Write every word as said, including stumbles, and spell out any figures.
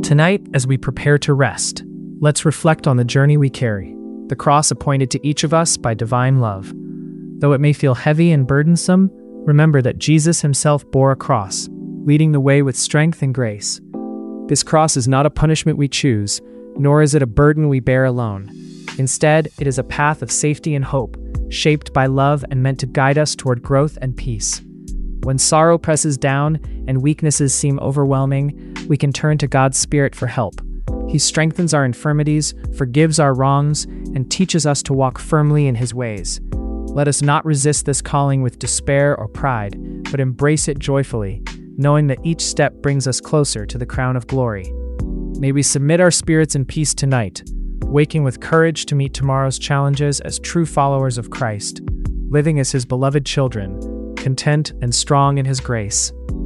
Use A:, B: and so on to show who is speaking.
A: Tonight, as we prepare to rest, let's reflect on the journey we carry, the cross appointed to each of us by divine love. Though it may feel heavy and burdensome, remember that Jesus himself bore a cross, leading the way with strength and grace. This cross is not a punishment we choose, nor is it a burden we bear alone. Instead, it is a path of safety and hope, shaped by love and meant to guide us toward growth and peace. When sorrow presses down and weaknesses seem overwhelming, we can turn to God's Spirit for help. He strengthens our infirmities, forgives our wrongs, and teaches us to walk firmly in His ways. Let us not resist this calling with despair or pride, but embrace it joyfully, knowing that each step brings us closer to the crown of glory. May we submit our spirits in peace tonight, waking with courage to meet tomorrow's challenges as true followers of Christ, living as His beloved children, content and strong in His grace.